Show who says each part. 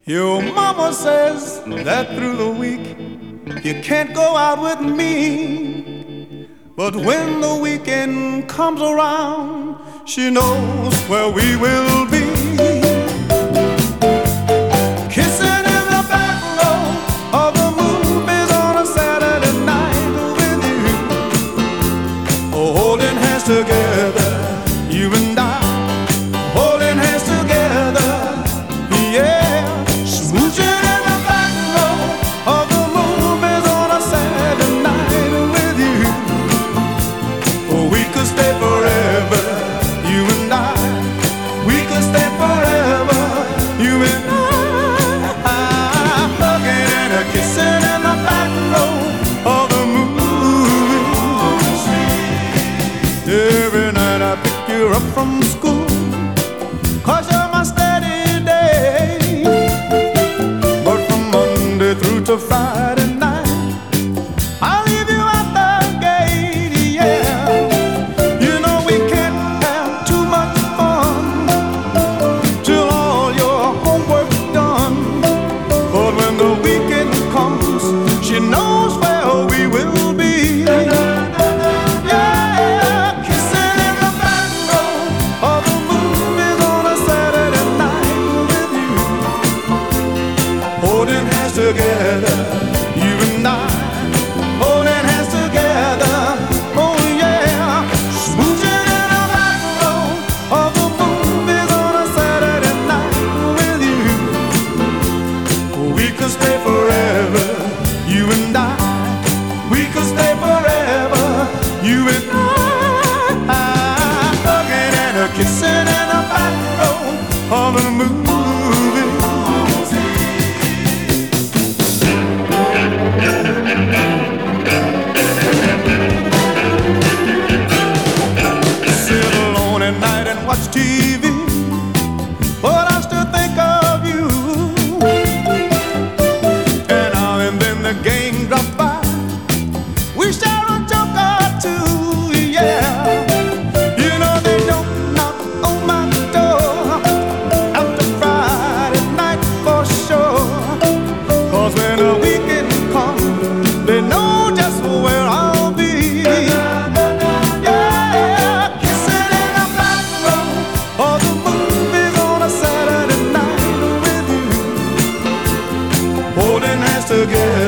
Speaker 1: Your mama says that through the week you can't go out with me, but when the weekend comes around, she knows where we will be. Kissing in the back row of the movies on a Saturday night with you, holding hands together, you and I, holding hands together, yeah. Smooching in the back row of the movies on a Saturday night with you. We could stay forever, you and I. We could stay forever, you and I. Hugging and a kissing in the back row of the movies. Every night I pick you up from school, 'cause you're my steady day. Through to Friday night, I'll leave you at the gate, yeah. You know we can't have too much fun till all your homework's done. But when the weekend comes, she knows where we will be. Yeah, kissing in the back row of the movies on a Saturday night with you, holding hands together, you and I, holding hands together, oh yeah. Smooching in the back row of the movies on a Saturday night with you. We could stay forever, you and I. We could stay forever, you and I. Hugging and a kissing in the back row of the movies. Watch TV, but I still think of you. And now and then the gang drops by, we share a joke or two, yeah. You know they don't knock on my door after Friday night for sure, 'cause when the weekend comes, they know just where I'll be. Holding hands together.